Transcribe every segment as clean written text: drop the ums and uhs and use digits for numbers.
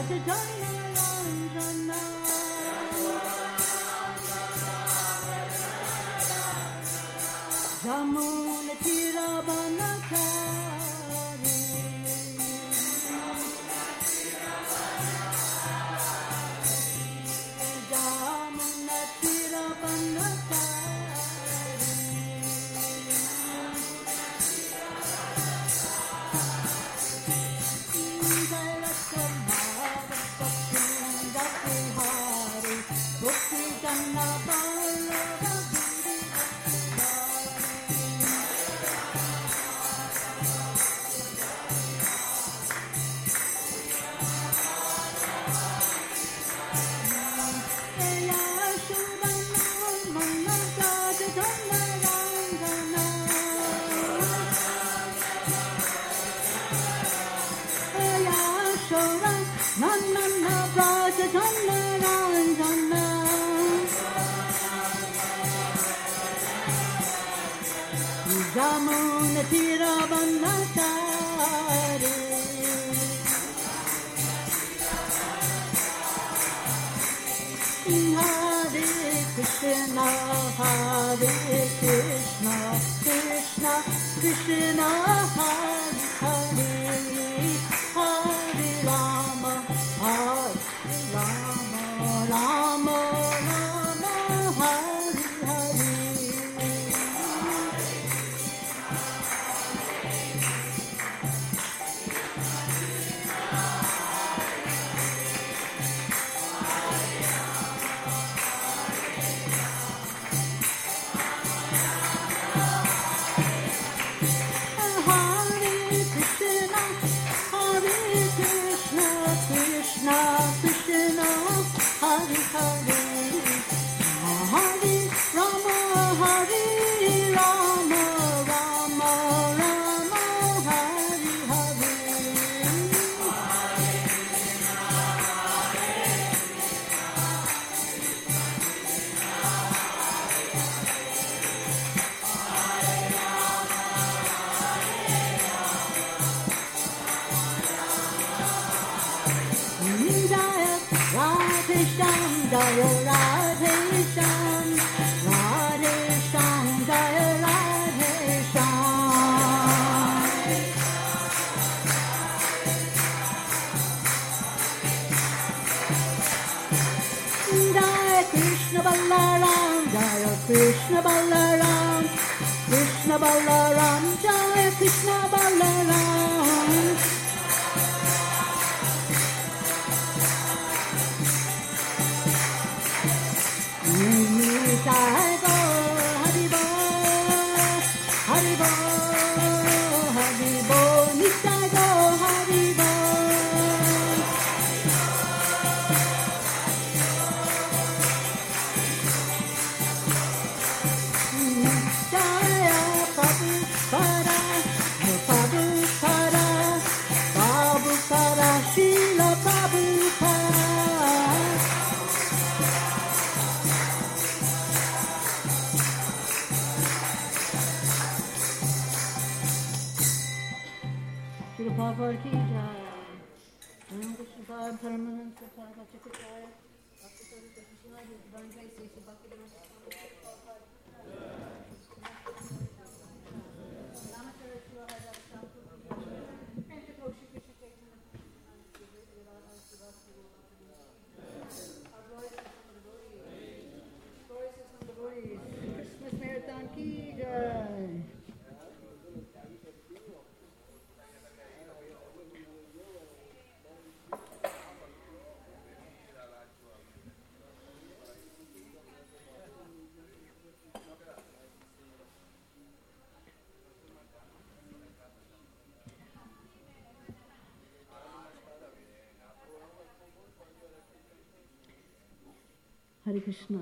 Hare Krishna.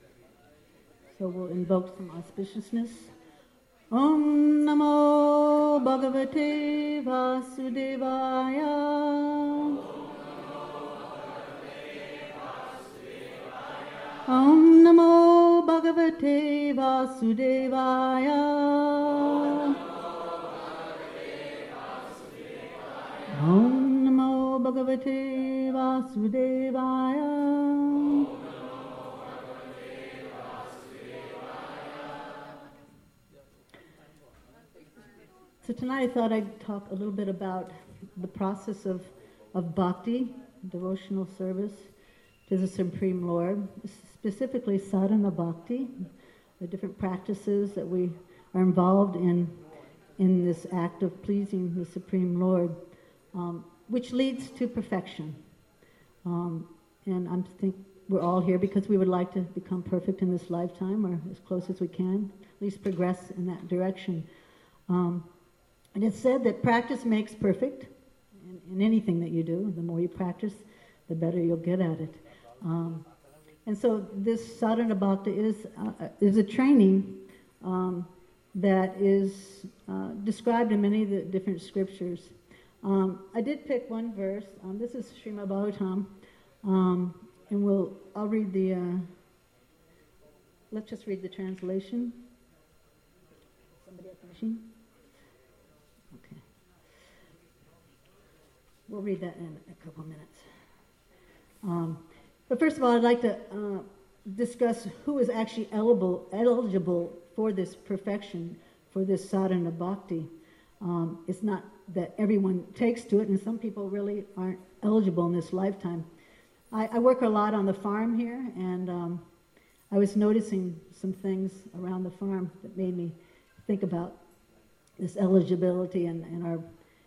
So we'll invoke some auspiciousness. Om Namo Bhagavate Vasudevaya. Om Namo Bhagavate Vasudevaya. Om Namo Bhagavate Vasudevaya. So tonight I thought I'd talk a little bit about the process of bhakti, devotional service to the Supreme Lord, specifically sadhana bhakti, the different practices that we are involved in this act of pleasing the Supreme Lord, which leads to perfection. And I think we're all here because we would like to become perfect in this lifetime, or as close as we can, at least progress in that direction. And it's said that practice makes perfect in anything that you do. The more you practice, the better you'll get at it. And so this sadhana bhakti is a training that is described in many of the different scriptures. I did pick one verse. This is Srimad Bhagavatam, and I'll read the. Let's just read the translation. Somebody at the machine. Okay. We'll read that in a couple minutes. But first of all, I'd like to discuss who is actually eligible for this perfection, for this sadhana bhakti. It's not that everyone takes to it, and some people really aren't eligible in this lifetime. I work a lot on the farm here, and I was noticing some things around the farm that made me think about this eligibility and our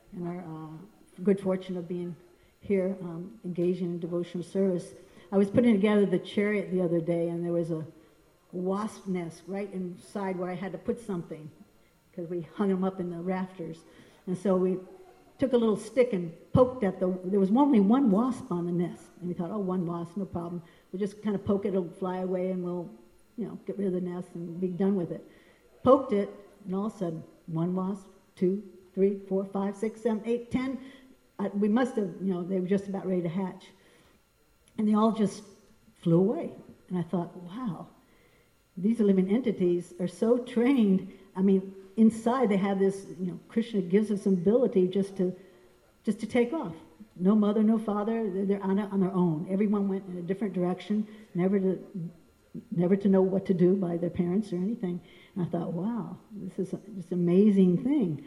good fortune of being here, engaging in devotional service. I was putting together the chariot the other day, and there was a wasp nest right inside where I had to put something, because we hung them up in the rafters. And so we took a little stick and poked at there was only one wasp on the nest. And we thought, oh, one wasp, no problem. We'll just kind of poke it, it'll fly away, and we'll, get rid of the nest and be done with it. Poked it, and all of a sudden, one wasp, 2, 3, 4, 5, 6, 7, 8, 10. We must have, they were just about ready to hatch. And they all just flew away. And I thought, wow, these living entities are so trained. I mean, inside they have this, Krishna gives us an ability just to take off. No mother, no father, they're on their own. Everyone went in a different direction, never to know what to do by their parents or anything. And I thought, wow, this is just an amazing thing.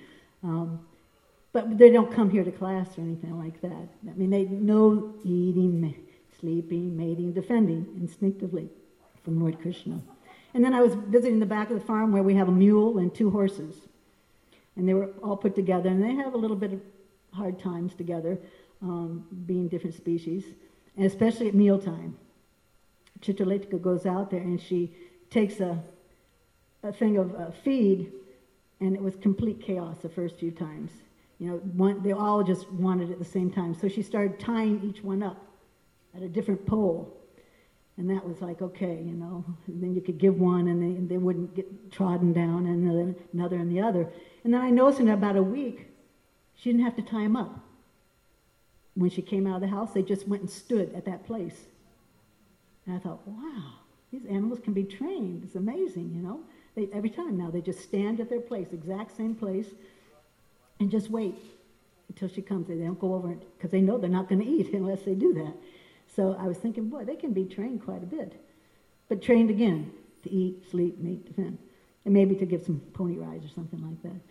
But they don't come here to class or anything like that. I mean, they know eating, sleeping, mating, defending instinctively from Lord Krishna. And then I was visiting the back of the farm where we have a mule and 2 horses. And they were all put together, and they have a little bit of hard times together, being different species, and especially at mealtime. Chitraletika goes out there, and she takes a thing of feed, and it was complete chaos the first few times. They all just wanted it at the same time. So she started tying each one up at a different pole. And that was like, okay, and then you could give one, and they wouldn't get trodden down, and another and the other. And then I noticed in about a week, she didn't have to tie them up. When she came out of the house, they just went and stood at that place. And I thought, wow, these animals can be trained. It's amazing, Every time now, they just stand at their place, exact same place, and just wait until she comes. They don't go over, because they know they're not going to eat unless they do that. So I was thinking, boy, they can be trained quite a bit. But trained again to eat, sleep, mate, defend. And maybe to give some pony rides or something like that.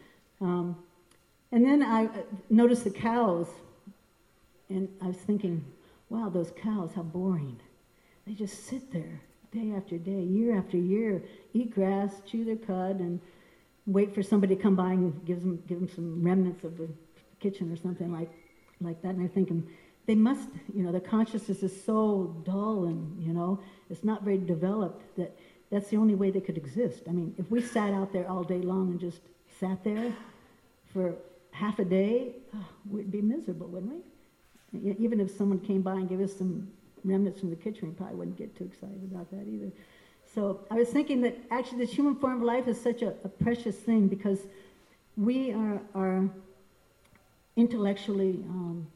And then I noticed the cows. And I was thinking, wow, those cows, how boring. They just sit there day after day, year after year, eat grass, chew their cud, and wait for somebody to come by and give them some remnants of the kitchen or something like that. And I'm thinking, they must, their consciousness is so dull and, it's not very developed that's the only way they could exist. I mean, if we sat out there all day long and just sat there for half a day, we'd be miserable, wouldn't we? Even if someone came by and gave us some remnants from the kitchen, we probably wouldn't get too excited about that either. So I was thinking that actually this human form of life is such a precious thing, because we are intellectually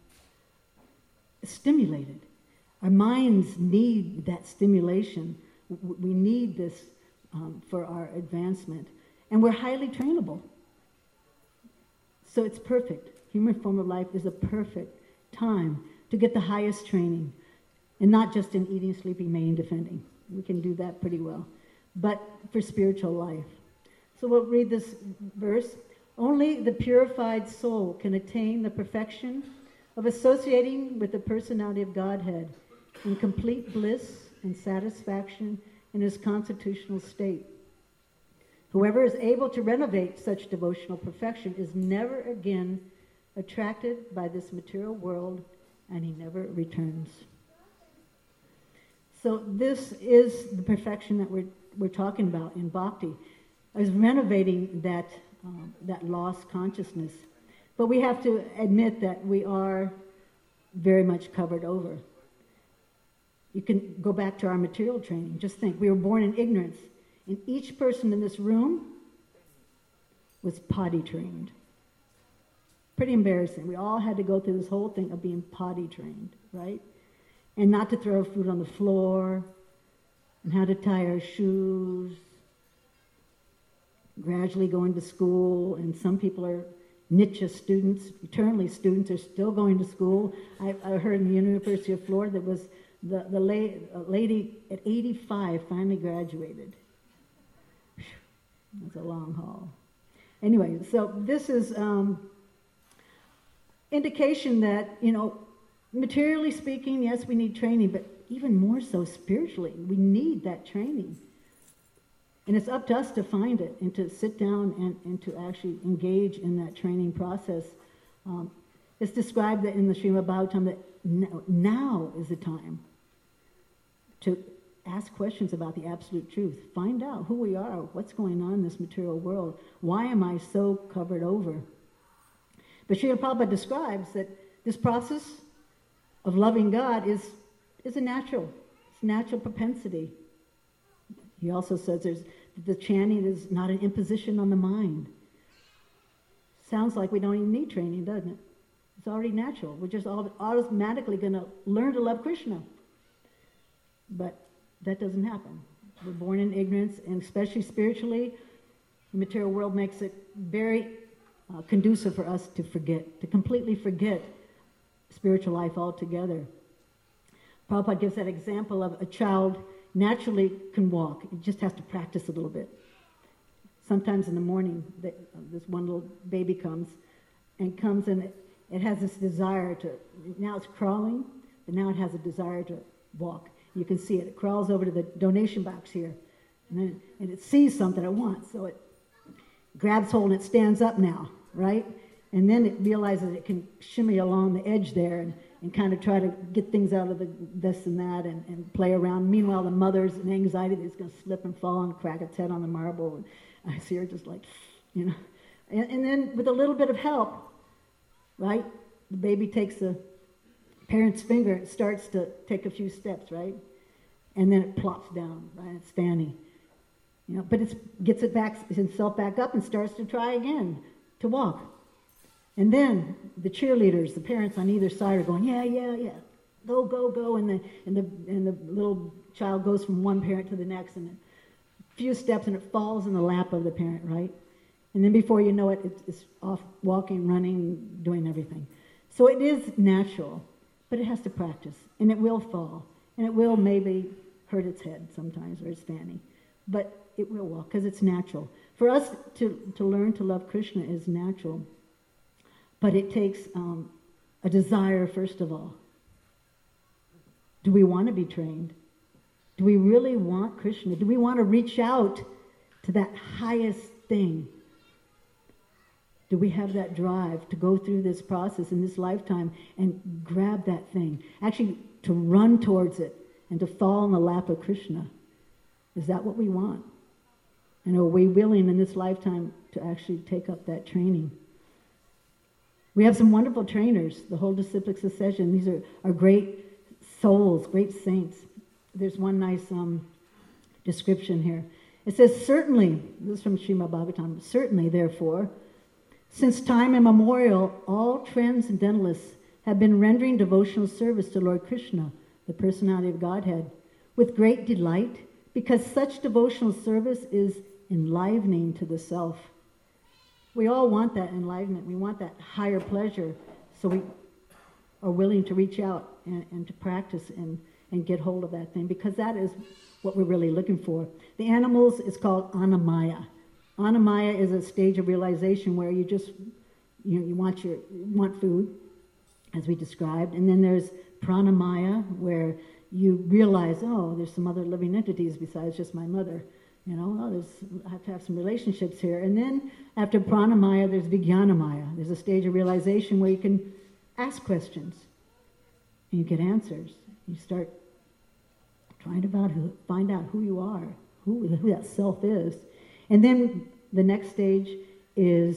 stimulated. Our minds need that stimulation. We need this for our advancement. And we're highly trainable. So it's perfect. Human form of life is a perfect time to get the highest training, and not just in eating, sleeping, mating, defending. We can do that pretty well, but for spiritual life. So we'll read this verse. Only the purified soul can attain the perfection of associating with the personality of Godhead in complete bliss and satisfaction in his constitutional state. Whoever is able to renovate such devotional perfection is never again attracted by this material world, and he never returns. So this is the perfection that we're talking about in bhakti, is renovating that lost consciousness. But we have to admit that we are very much covered over. You can go back to our material training. Just think, we were born in ignorance, and each person in this room was potty trained. Pretty embarrassing. We all had to go through this whole thing of being potty trained, right? And not to throw food on the floor, and how to tie our shoes, gradually going to school, and some people are niche students, eternally students, are still going to school. I heard in the University of Florida that was the lady at 85 finally graduated. That's a long haul. Anyway, so this is indication that, materially speaking, yes, we need training, but even more so spiritually, we need that training. And it's up to us to find it and to sit down and to actually engage in that training process. It's described that in the Srimad Bhagavatam that now is the time to ask questions about the absolute truth. Find out who we are, what's going on in this material world. Why am I so covered over? But Srila Prabhupada describes that this process of loving God is a natural propensity. He also says the chanting is not an imposition on the mind. Sounds like we don't even need training, doesn't it? It's already natural. We're just automatically going to learn to love Krishna. But that doesn't happen. We're born in ignorance, and especially spiritually, the material world makes it very conducive for us to completely forget spiritual life altogether. Prabhupada gives that example of a child naturally can walk. It just has to practice a little bit. Sometimes in the morning, this one little baby comes and it has this desire to, now it's crawling, but now it has a desire to walk. You can see it. It crawls over to the donation box here, and it sees something it wants, so it grabs hold and it stands up now, right? And then it realizes it can shimmy along the edge there and kind of try to get things out of this and that and play around. Meanwhile, the mother's in anxiety that he's going to slip and fall and crack its head on the marble. And I see her just like, And then with a little bit of help, right, the baby takes the parent's finger and starts to take a few steps, right? And then it plops down, right? It's fanny. But it gets itself back up and starts to try again to walk. And then the cheerleaders, the parents on either side are going, yeah, go, and the little child goes from one parent to the next, and a few steps, and it falls in the lap of the parent, right? And then before you know it, it's off walking, running, doing everything. So it is natural, but it has to practice, and it will fall, and it will maybe hurt its head sometimes or its fanny, but it will walk because it's natural. For us to learn to love Krishna is natural. But it takes a desire, first of all. Do we want to be trained? Do we really want Krishna? Do we want to reach out to that highest thing? Do we have that drive to go through this process in this lifetime and grab that thing? Actually, to run towards it and to fall in the lap of Krishna. Is that what we want? And are we willing in this lifetime to actually take up that training? We have some wonderful trainers, the whole disciplic succession. These are great souls, great saints. There's one nice description here. It says, certainly, this is from Srimad Bhagavatam, certainly, therefore, since time immemorial, all transcendentalists have been rendering devotional service to Lord Krishna, the personality of Godhead, with great delight, because such devotional service is enlivening to the self. We all want that enlivenment. We want that higher pleasure. So are willing to reach out and to practice and get hold of that thing, because that is what we're really looking for. The animals is called Annamaya. Annamaya is a stage of realization where you just, you want food, as we described, and then there's Pranamaya, where you realize, oh, there's some other living entities besides just my mother. I have to have some relationships here. And then after Pranamaya, there's Vijnanamaya. There's a stage of realization where you can ask questions and you get answers. You start trying to find out who you are, who that self is. And then the next stage is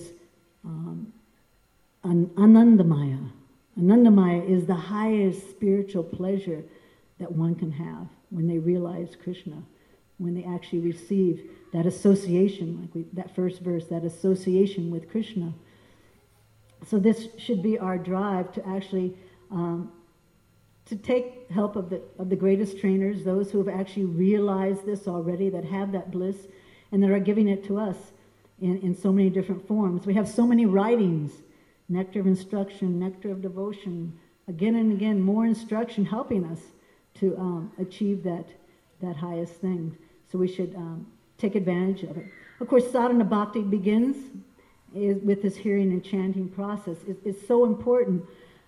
Anandamaya. Anandamaya is the highest spiritual pleasure that one can have when they realize Krishna, when they actually receive that association, that first verse, that association with Krishna. So this should be our drive to actually to take help of the greatest trainers, those who have actually realized this already, that have that bliss, and that are giving it to us in so many different forms. We have so many writings, nectar of instruction, nectar of devotion, again and again, more instruction helping us to achieve that highest thing. So we should take advantage of it. Of course, sadhana bhakti begins with this hearing and chanting process. It's so important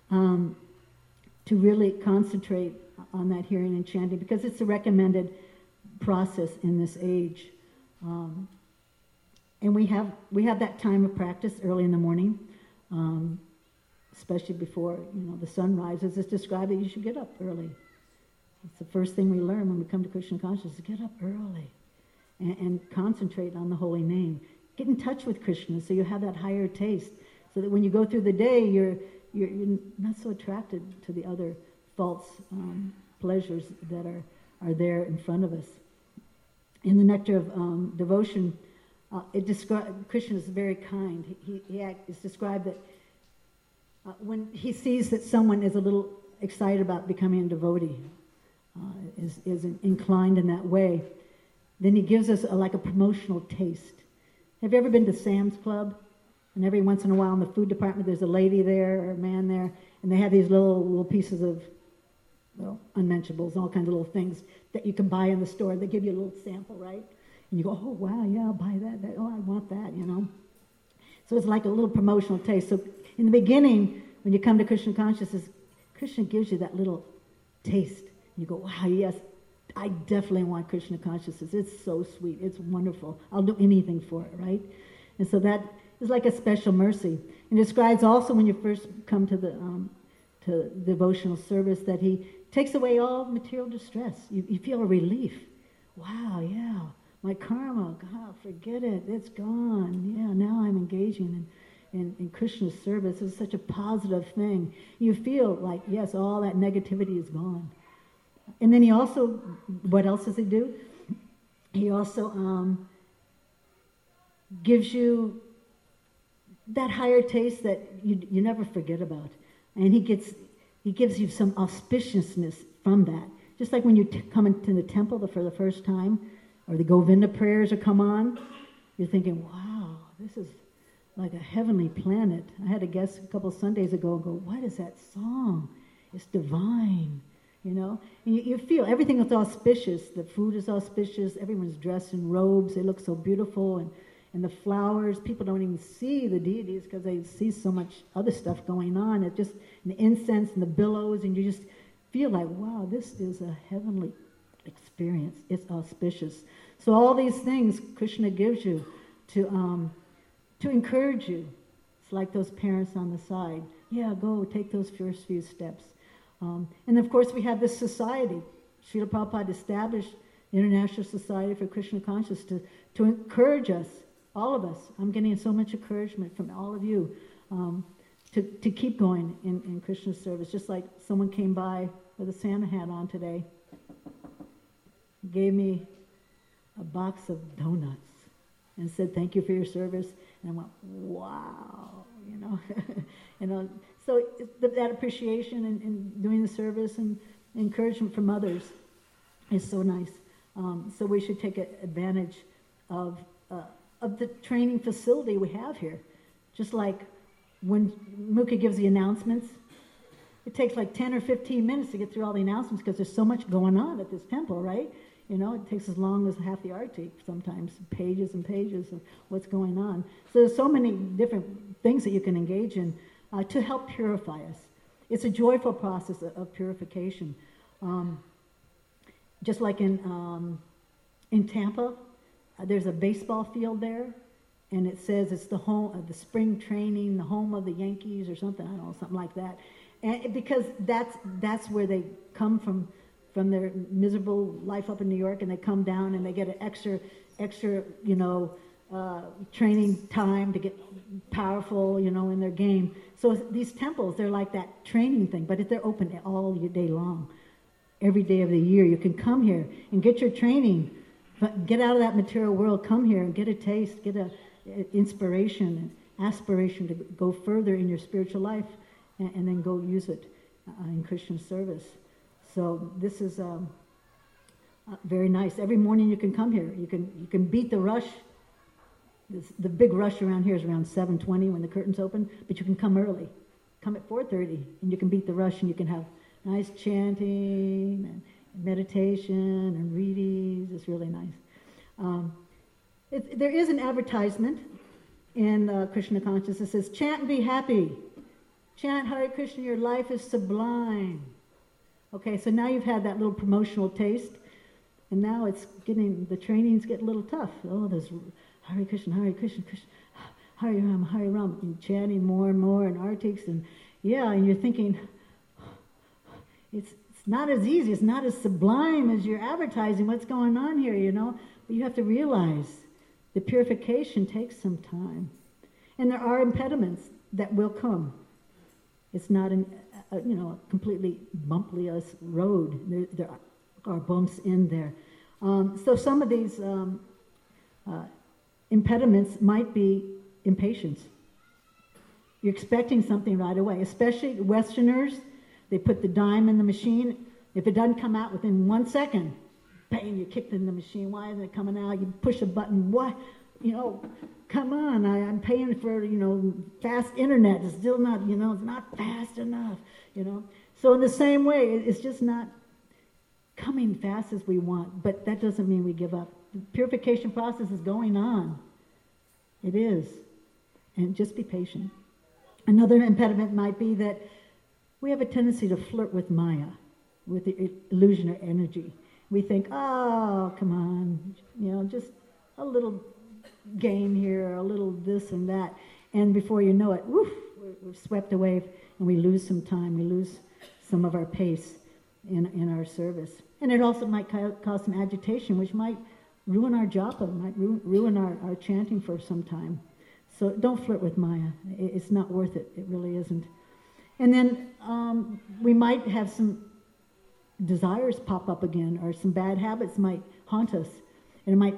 to really concentrate on that hearing and chanting, because it's a recommended process in this age. And we have that time of practice early in the morning, especially before the sun rises. It's described that you should get up early. It's the first thing we learn when we come to Krishna consciousness, get up early and concentrate on the holy name. Get in touch with Krishna so you have that higher taste, so that when you go through the day, you're not so attracted to the other false pleasures that are there in front of us. In the Nectar of Devotion, Krishna is very kind. It's described that when he sees that someone is a little excited about becoming a devotee, is inclined in that way, then he gives us like a promotional taste. Have you ever been to Sam's Club? And every once in a while in the food department there's a lady there or a man there, and they have these little pieces of unmentionables, all kinds of little things that you can buy in the store. They give you a little sample, right? And you go, oh wow, yeah, I'll buy that. Oh, I want that, So it's like a little promotional taste. So in the beginning, when you come to Krishna consciousness, Krishna gives you that little taste. You go, wow, yes, I definitely want Krishna consciousness. It's so sweet. It's wonderful. I'll do anything for it, right? And so that is like a special mercy. And it describes also when you first come to the devotional service that he takes away all material distress. You feel a relief. Wow, yeah, my karma, God, forget it. It's gone. Yeah, now I'm engaging in Krishna's service. It's such a positive thing. You feel like, yes, all that negativity is gone. And then he also, what else does he do? He also gives you that higher taste that you never forget about. And he gives you some auspiciousness from that. Just like when you come into the temple for the first time, or the Govinda prayers are come on, you're thinking, wow, this is like a heavenly planet. I had a guest a couple Sundays ago go, what is that song? It's divine. And you feel everything is auspicious. The food is auspicious. Everyone's dressed in robes. They look so beautiful. And the flowers, people don't even see the deities because they see so much other stuff going on. It just, and the incense and the billows, and you just feel like, wow, this is a heavenly experience. It's auspicious. So all these things Krishna gives you to encourage you. It's like those parents on the side. Yeah, go take those first few steps. And of course we have this society. Srila Prabhupada established the International Society for Krishna Consciousness to encourage us, all of us. I'm getting so much encouragement from all of you to keep going in Krishna's service. Just like someone came by with a Santa hat on today, gave me a box of donuts and said, thank you for your service. And I went, wow, So that appreciation and doing the service and encouragement from others is so nice. So we should take advantage of the training facility we have here. Just like when Mukha gives the announcements, it takes like 10 or 15 minutes to get through all the announcements because there's so much going on at this temple, right? It takes as long as half the Arctic sometimes, pages and pages of what's going on. So there's so many different things that you can engage in to help purify us. It's a joyful process of purification. Just like in Tampa, there's a baseball field there, and it says it's the home of the spring training, the home of the Yankees or something, I don't know, something like that. And because that's where they come from their miserable life up in New York, and they come down and they get an extra training time to get powerful, in their game. So these temples, they're like that training thing, but they're open all day long. Every day of the year, you can come here and get your training. Get out of that material world, come here and get a taste, get an inspiration and aspiration to go further in your spiritual life, and then go use it in Christian service. So this is very nice. Every morning you can come here. You can beat the rush. The big rush around here is around 7:20 when the curtains open, but you can come early. Come at 4:30, and you can beat the rush, and you can have nice chanting and meditation and readings. It's really nice. There is an advertisement in Krishna Consciousness that says, "Chant and be happy. Chant Hare Krishna, your life is sublime." Okay, so now you've had that little promotional taste, and now the training's getting a little tough. Oh, there's Hare Krishna, Krishna, Hare Ram, and chanting more and more, and artics, and you're thinking, it's not as easy, it's not as sublime as you're advertising what's going on here, But you have to realize the purification takes some time. And there are impediments that will come. It's not a completely bumpless road. There are bumps in there. So some of these impediments might be impatience. You're expecting something right away, especially Westerners. They put the dime in the machine. If it doesn't come out within 1 second, bang, you kicked in the machine. Why isn't it coming out? You push a button. What? Come on. I'm paying for, fast internet. It's still not, it's not fast enough, So in the same way, it's just not coming fast as we want. But that doesn't mean we give up. The purification process is going on. It is. And just be patient. Another impediment might be that we have a tendency to flirt with Maya, with the illusion or energy. We think, oh, come on, just a little game here, a little this and that. And before you know it, woof, we're swept away, and we lose some time. We lose some of our pace in our service. And it also might cause some agitation, which might ruin our japa, might ruin our chanting for some time. So don't flirt with Maya. It's not worth it. It really isn't. And then we might have some desires pop up again, or some bad habits might haunt us, and it might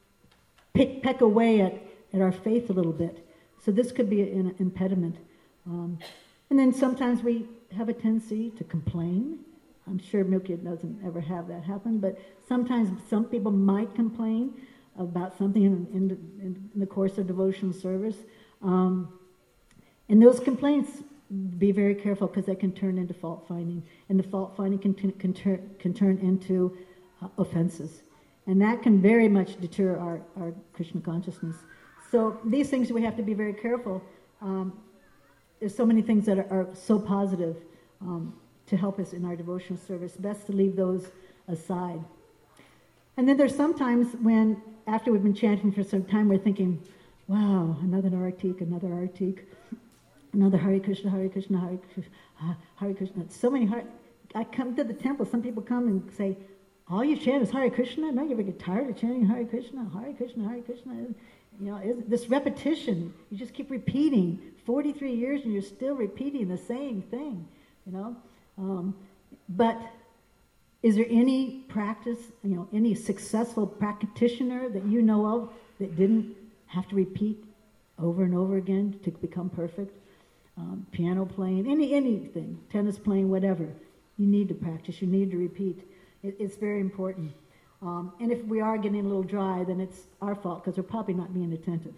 peck away at our faith a little bit. So this could be an impediment. And then sometimes we have a tendency to complain. I'm sure Milky doesn't ever have that happen, but sometimes some people might complain about something in the course of devotional service. And those complaints, be very careful, because they can turn into fault finding, and the fault finding can turn into offenses, and that can very much deter our Krishna consciousness. So these things we have to be very careful. There's so many things that are so positive to help us in our devotional service. Best to leave those aside. And then there's sometimes when, after we've been chanting for some time, we're thinking, wow, another artik, another Hare Krishna, Hare Krishna, Hare Krishna, Hare Krishna. So many I come to the temple, some people come and say, all you chant is Hare Krishna? No, you ever get tired of chanting Hare Krishna, Hare Krishna, Hare Krishna? This repetition, you just keep repeating. 43 years and you're still repeating the same thing, But is there any practice, any successful practitioner that you know of that didn't have to repeat over and over again to become perfect? Piano playing, anything, tennis playing, whatever. You need to practice. You need to repeat. It's very important. And if we are getting a little dry, then it's our fault, because we're probably not being attentive.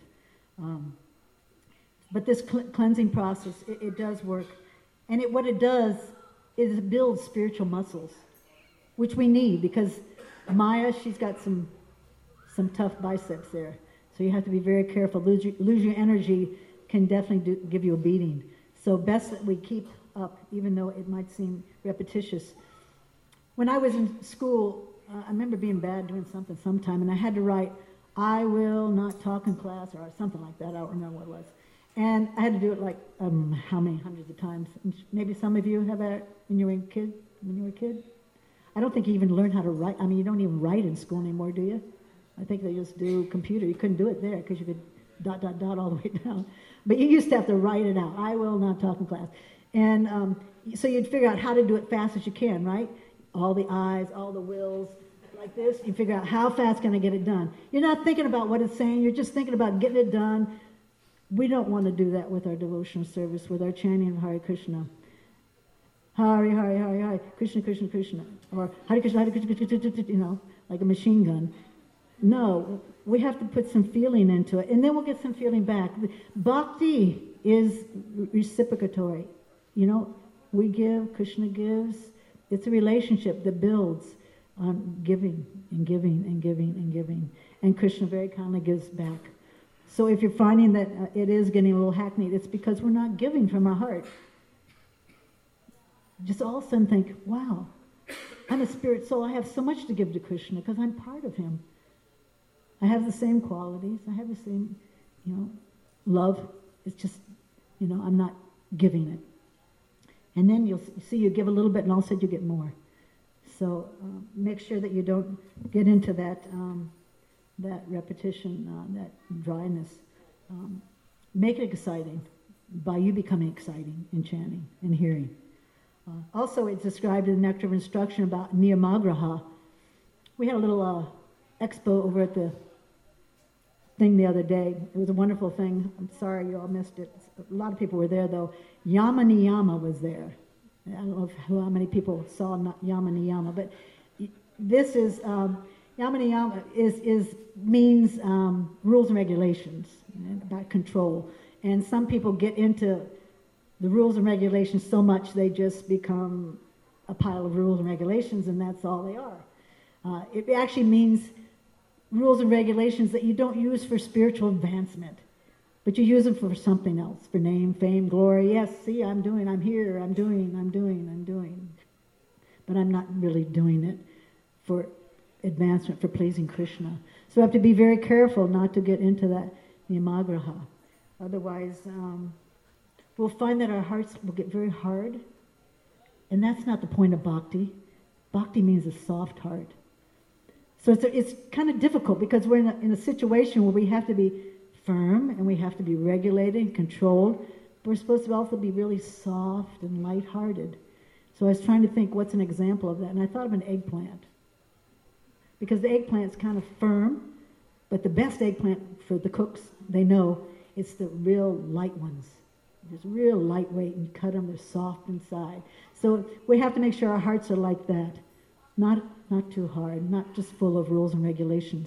But this cleansing process, it does work. And what it does it builds spiritual muscles, which we need because Maya, she's got some tough biceps there. So you have to be very careful. Lose your energy can definitely give you a beating. So best that we keep up, even though it might seem repetitious. When I was in school, I remember being bad doing something sometime, and I had to write, "I will not talk in class," or something like that. I don't remember what it was. And I had to do it like how many hundreds of times. And maybe some of you have that when you were a kid. I don't think you even learned how to write. I mean, you don't even write in school anymore, do you? I think they just do computer. You couldn't do it there because you could ... all the way down. But you used to have to write it out. "I will not talk in class." And so you'd figure out how to do it fast as you can, right? All the I's, all the wills, like this. You figure out how fast can I get it done. You're not thinking about what it's saying. You're just thinking about getting it done. We don't want to do that with our devotional service, with our chanting of Hare Krishna. Hare, Hare, Hare, Hare, Krishna, Krishna, Krishna. Or Hare Krishna, Hare Krishna, you know, like a machine gun. No, we have to put some feeling into it, and then we'll get some feeling back. Bhakti is reciprocatory. You know, we give, Krishna gives. It's a relationship that builds on giving and giving and giving and giving. And Krishna very kindly gives back. So if you're finding that it is getting a little hackneyed, it's because we're not giving from our heart. Just all of a sudden think, wow, I'm a spirit soul. I have so much to give to Krishna because I'm part of him. I have the same qualities. I have the same, love. It's just, I'm not giving it. And then you'll see you give a little bit and all of a sudden you get more. So make sure that you don't get into that repetition, that dryness. Make it exciting by you becoming exciting in chanting and hearing. Also, it's described in the Nectar of Instruction about Niyamagraha. We had a little expo over at the thing the other day. It was a wonderful thing. I'm sorry you all missed it. A lot of people were there, though. Yama Niyama was there. I don't know how many people saw Yama Niyama, but this is Yama Niyama means rules and regulations about control. And some people get into the rules and regulations so much they just become a pile of rules and regulations, and that's all they are. It actually means rules and regulations that you don't use for spiritual advancement, but you use them for something else, for name, fame, glory. Yes, see, I'm here, I'm doing. But I'm not really doing it for advancement, for pleasing Krishna. So we have to be very careful not to get into that Niyamagraha. Otherwise, we'll find that our hearts will get very hard, and that's not the point of bhakti. Bhakti means a soft heart. So it's kind of difficult because we're in a situation where we have to be firm and we have to be regulated and controlled, but we're supposed to also be really soft and lighthearted. So I was trying to think what's an example of that, and I thought of an eggplant. Because the eggplant's kind of firm, but the best eggplant for the cooks, they know, it's the real light ones. It's real lightweight, and you cut them, they're soft inside. So we have to make sure our hearts are like that. Not too hard, not just full of rules and regulations.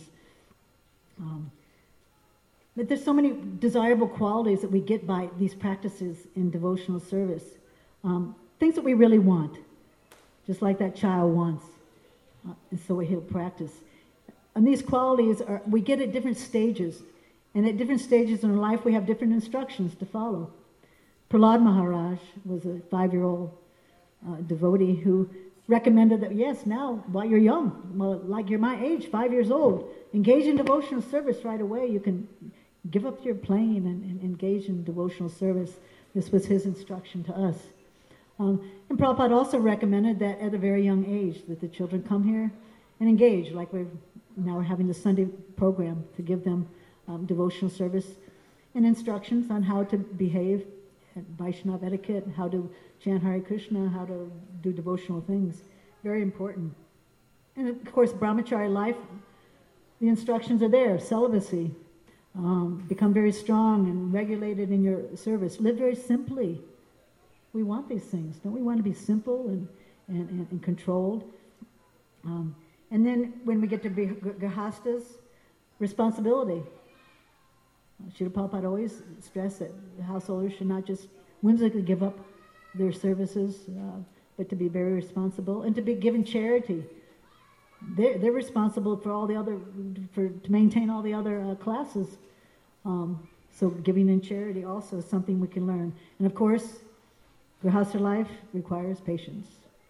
But there's so many desirable qualities that we get by these practices in devotional service. Things that we really want, just like that child wants. And so he'll practice. And these qualities we get at different stages. And at different stages in our life, we have different instructions to follow. Prahlad Maharaj was a 5-year-old devotee who recommended that, yes, now, while you're young, well, like you're my age, 5 years old, engage in devotional service right away. You can give up your playing and engage in devotional service. This was his instruction to us. And Prabhupada also recommended that at a very young age that the children come here and engage, like we're having the Sunday program to give them devotional service and instructions on how to behave, Vaishnava etiquette, how to chant Hare Krishna, how to do devotional things. Very important. And of course, brahmachari life, the instructions are there. Celibacy, become very strong and regulated in your service. Live very simply. We want these things. Don't we want to be simple and controlled? And then when we get to be grihastas, responsibility. Srila Prabhupada always stressed that householders should not just whimsically give up their services but to be very responsible and to be given charity. They're responsible for all the other, to maintain all the other classes. So giving in charity also is something we can learn. And of course, Grihastha life requires patience.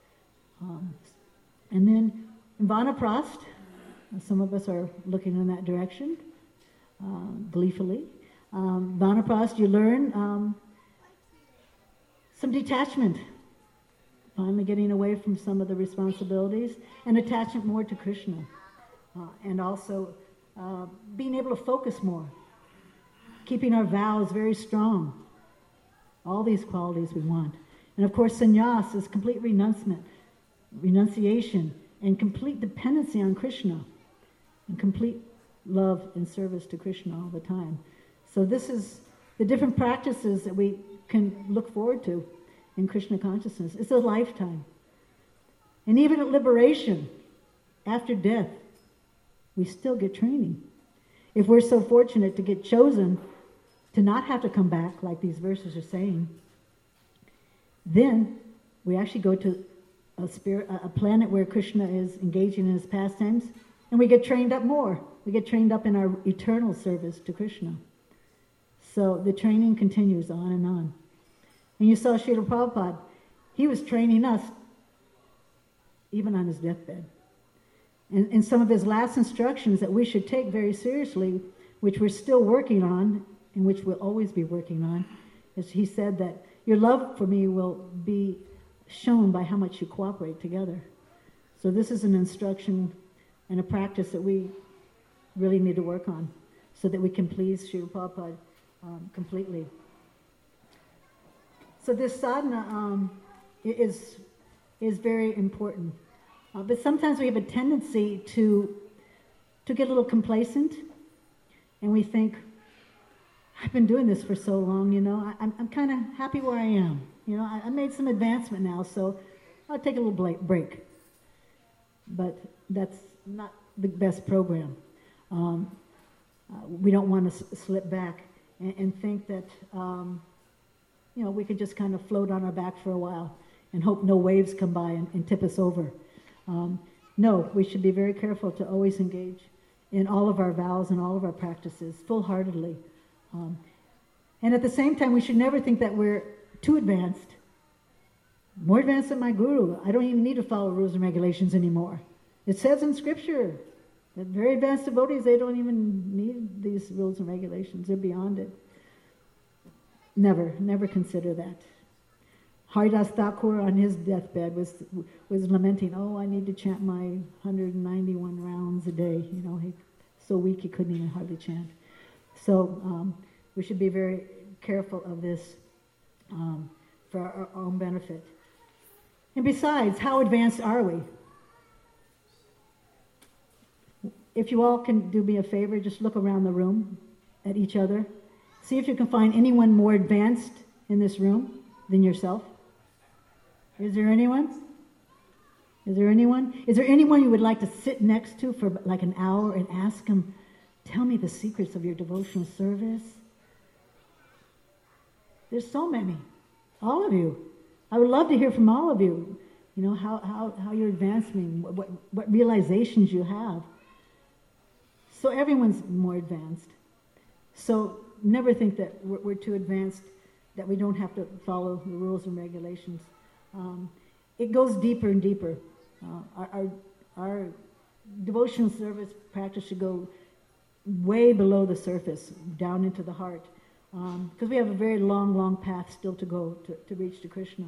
And then Vanaprastha, some of us are looking in that direction, gleefully. Vanaprastha, you learn some detachment, finally getting away from some of the responsibilities, and attachment more to Krishna. And also being able to focus more, keeping our vows very strong. All these qualities we want. And of course, sannyas is complete renunciation, and complete dependency on Krishna, and complete love and service to Krishna all the time. So this is the different practices that we can look forward to in Krishna consciousness. It's a lifetime. And even at liberation, after death, we still get training. If we're so fortunate to get chosen to not have to come back, like these verses are saying, then we actually go to a planet where Krishna is engaging in his pastimes, and we get trained up more. We get trained up in our eternal service to Krishna. So the training continues on and on. And you saw Srila Prabhupada, he was training us even on his deathbed. And some of his last instructions that we should take very seriously, which we're still working on, and which we'll always be working on, is he said that your love for me will be shown by how much you cooperate together. So this is an instruction and a practice that we really need to work on so that we can please Srila Prabhupada completely. So this sadhana is very important. But sometimes we have a tendency to get a little complacent, and we think, I've been doing this for so long, I'm kind of happy where I am. I made some advancement now, so I'll take a little break. But that's not the best program. We don't want to slip back and think that, we could just kind of float on our back for a while and hope no waves come by and tip us over. No, we should be very careful to always engage in all of our vows and all of our practices full-heartedly. And at the same time, we should never think that we're too advanced. More advanced than my guru. I don't even need to follow rules and regulations anymore. It says in Scripture that very advanced devotees, they don't even need these rules and regulations. They're beyond it. Never consider that. Haridas Thakur on his deathbed was lamenting, I need to chant my 191 rounds a day. He's so weak he couldn't even hardly chant. So we should be very careful of this for our own benefit. And besides, how advanced are we? If you all can do me a favor, just look around the room at each other. See if you can find anyone more advanced in this room than yourself. Is there anyone? Is there anyone? Is there anyone you would like to sit next to for like an hour and ask them, tell me the secrets of your devotional service? There's so many. All of you. I would love to hear from all of you. How you're advancing, what realizations you have. So everyone's more advanced. So never think that we're too advanced, that we don't have to follow the rules and regulations. It goes deeper and deeper. Our devotional service practice should go way below the surface, down into the heart, because we have a very long path still to go to reach to Krishna.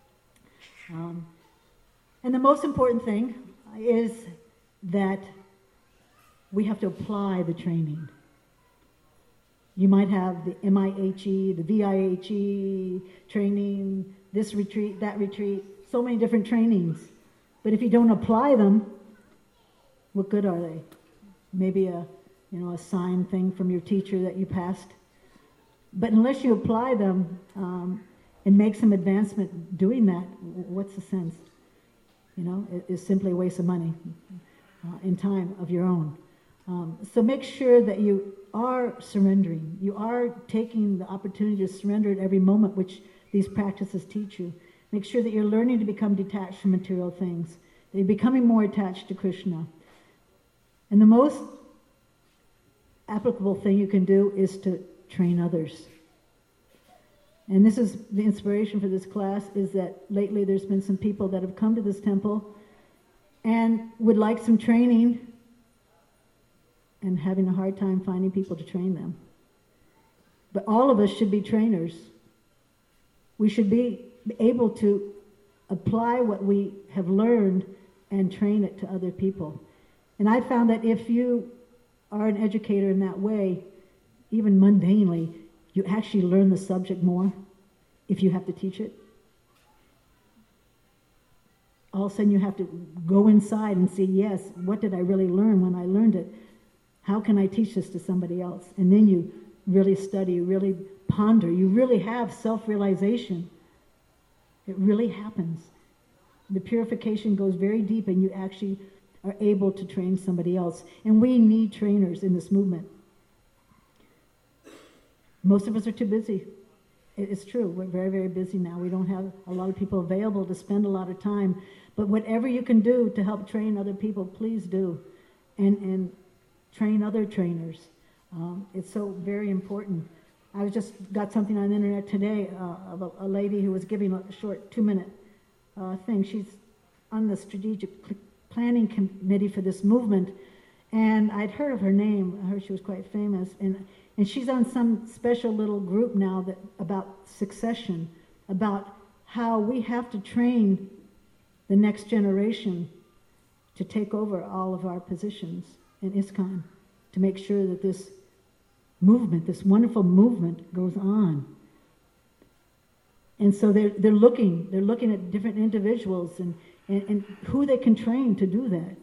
And the most important thing is that we have to apply the training. You might have the MIHE, the VIHE training, this retreat, that retreat, so many different trainings. But if you don't apply them, what good are they? Maybe a sign thing from your teacher that you passed. But unless you apply them and make some advancement doing that, what's the sense? It's simply a waste of money and time of your own. So make sure that you are surrendering. You are taking the opportunity to surrender at every moment, which these practices teach you. Make sure that you're learning to become detached from material things, that you're becoming more attached to Krishna. And the most applicable thing you can do is to train others. And this is the inspiration for this class, is that lately there's been some people that have come to this temple and would like some training and having a hard time finding people to train them. But all of us should be trainers. We should be able to apply what we have learned and train it to other people. And I found that if you are an educator in that way, even mundanely, you actually learn the subject more if you have to teach it. All of a sudden you have to go inside and see, yes, what did I really learn when I learned it? How can I teach this to somebody else? And then you really study, you really ponder, you really have self-realization. It really happens. The purification goes very deep and you actually are able to train somebody else. And we need trainers in this movement. Most of us are too busy. It's true. We're very, very busy now. We don't have a lot of people available to spend a lot of time. But whatever you can do to help train other people, please do. And train other trainers. It's so very important. I just got something on the internet today of a lady who was giving a short 2-minute thing. She's on the strategic planning committee for this movement. And I'd heard of her name. I heard she was quite famous. And she's on some special little group now about succession, about how we have to train the next generation to take over all of our positions in ISKCON, to make sure that this movement, this wonderful movement, goes on. And so they're looking at different individuals and who they can train to do that.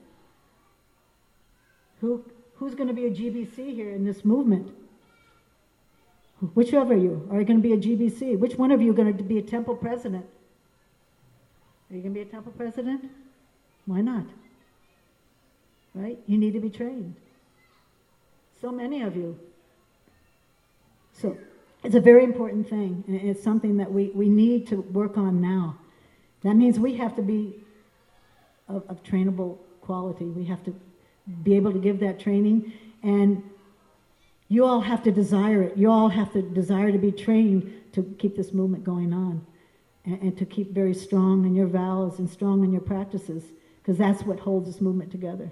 Who's going to be a GBC here in this movement? Whichever of you are going to be a GBC. Which one of you are going to be a temple president? Are you going to be a temple president? Why not? Right? You need to be trained. So many of you. So it's a very important thing, and it's something that we need to work on now. That means we have to be of trainable quality. We have to be able to give that training, and you all have to desire it. You all have to desire to be trained to keep this movement going on, and to keep very strong in your vows and strong in your practices, because that's what holds this movement together.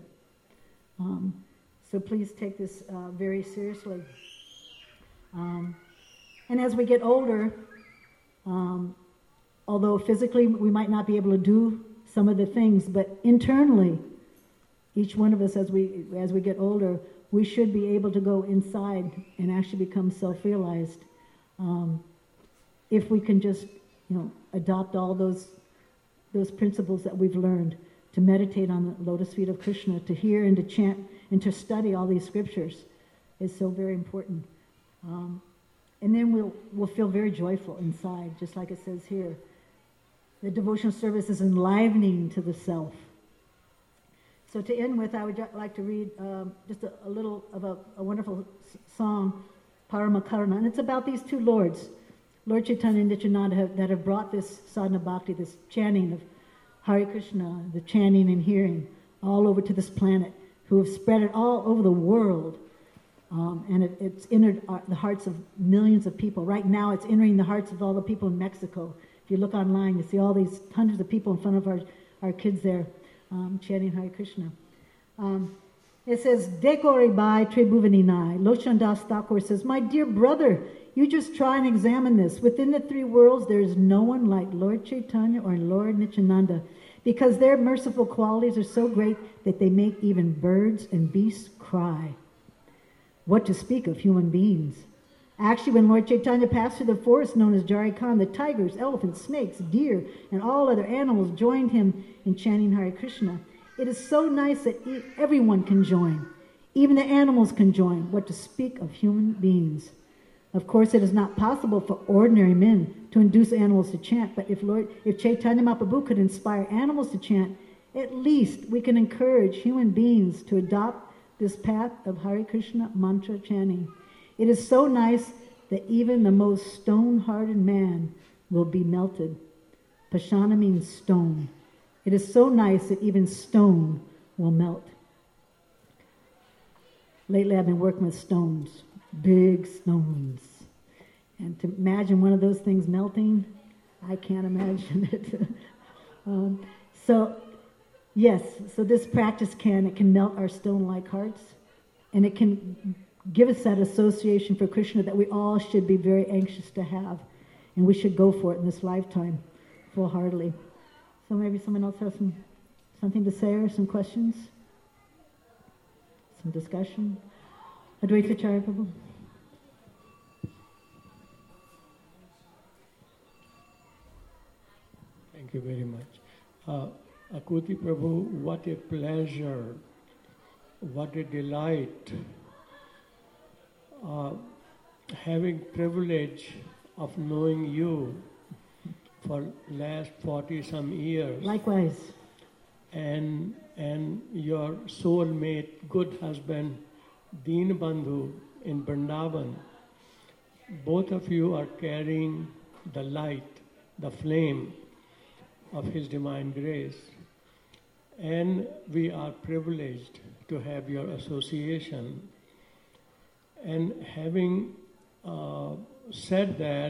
So please take this very seriously. And as we get older, although physically we might not be able to do some of the things, but internally, each one of us as we get older, we should be able to go inside and actually become self-realized. If we can just, adopt all those principles that we've learned, to meditate on the lotus feet of Krishna, to hear and to chant and to study all these scriptures is so very important. And then we'll feel very joyful inside, just like it says here. The devotional service is enlivening to the self. So to end with, I would like to read just a little of a wonderful song, Paramakarana, and it's about these two lords, Lord Chaitanya and Nityananda, that have brought this sadhana bhakti, this chanting of Hare Krishna, the chanting and hearing, all over to this planet, who have spread it all over the world. And it's entered the hearts of millions of people. Right now it's entering the hearts of all the people in Mexico. If you look online, you see all these hundreds of people in front of our kids there chanting Hare Krishna. It says, Dekore Bai Tribhuvaninai. Lochandas Thakur says, my dear brother, you just try and examine this. Within the three worlds, there is no one like Lord Chaitanya or Lord Nityananda, because their merciful qualities are so great that they make even birds and beasts cry. What to speak of human beings? Actually, when Lord Chaitanya passed through the forest known as Jharkhand, the tigers, elephants, snakes, deer, and all other animals joined him in chanting Hare Krishna. It is so nice that everyone can join. Even the animals can join. What to speak of human beings? Of course, it is not possible for ordinary men to induce animals to chant, but if Chaitanya Mahaprabhu could inspire animals to chant, at least we can encourage human beings to adopt this path of Hare Krishna mantra chanting. It is so nice that even the most stone-hearted man will be melted Pashana means stone. It is so nice that even stone will melt. Lately I've been working with stones, big stones. And to imagine one of those things melting, I can't imagine it. So this practice can melt our stone-like hearts, and it can give us that association for Krishna that we all should be very anxious to have, and we should go for it in this lifetime, full-heartedly. So maybe someone else has something to say or some questions? Some discussion? Advaita Acharya Prabhu. Thank you very much. Akuti Prabhu, what a pleasure, what a delight, having privilege of knowing you for last 40 some years. Likewise. And your soulmate, good husband, Deen Bandhu in Vrindavan. Both of you are carrying the light, the flame of His divine grace. And we are privileged to have your association. And having said that,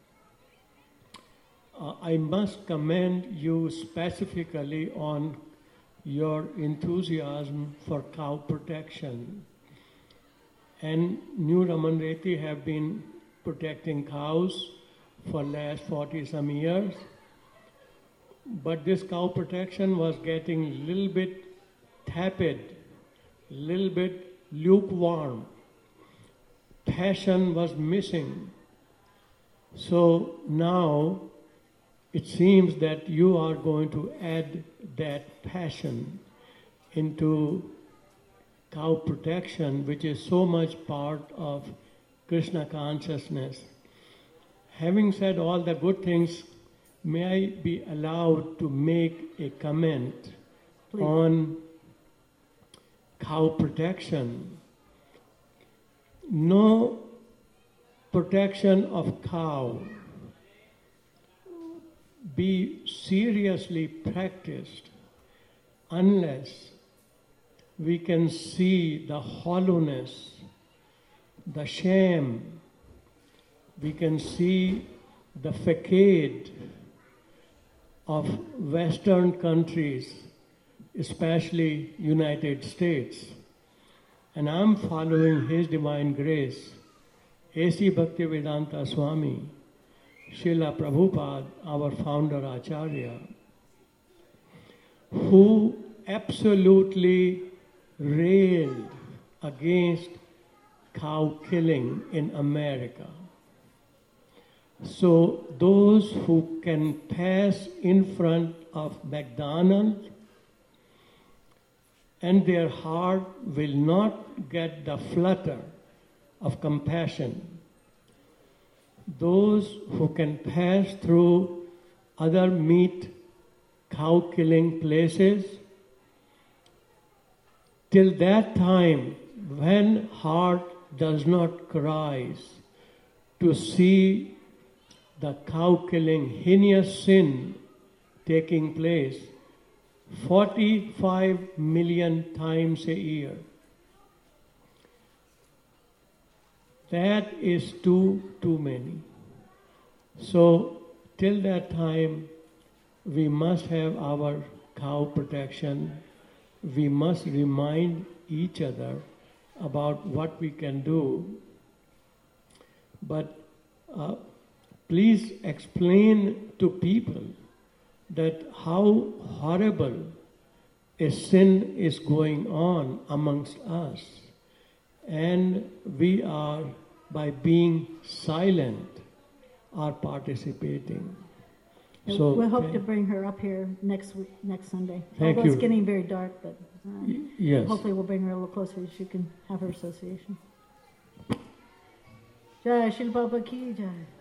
I must commend you specifically on your enthusiasm for cow protection. And New Ramanreti have been protecting cows for last 40 some years. But this cow protection was getting a little bit tepid, little bit lukewarm. Passion was missing. So now it seems that you are going to add that passion into cow protection, which is so much part of Krishna consciousness. Having said all the good things, may I be allowed to make a comment Please. On cow protection? No protection of cow be seriously practiced unless we can see the hollowness, the shame, we can see the facade of Western countries, especially United States. And I'm following His divine grace, A.C. Bhaktivedanta Swami, Srila Prabhupada, our founder Acharya, who absolutely railed against cow killing in America. So those who can pass in front of McDonald's and their heart will not get the flutter of compassion. Those who can pass through other meat cow killing places, till that time when heart does not cries to see the cow killing heinous sin taking place 45 million times a year. That is too many. So till that time, we must have our cow protection. We must remind each other about what we can do. But please explain to people that how horrible a sin is going on amongst us. And we are, by being silent, are participating. So we'll hope to bring her up here next Sunday. Thank Although you. It's getting very dark, but yes. Hopefully we'll bring her a little closer so she can have her association. Jai Shri Prabhupada ki jai.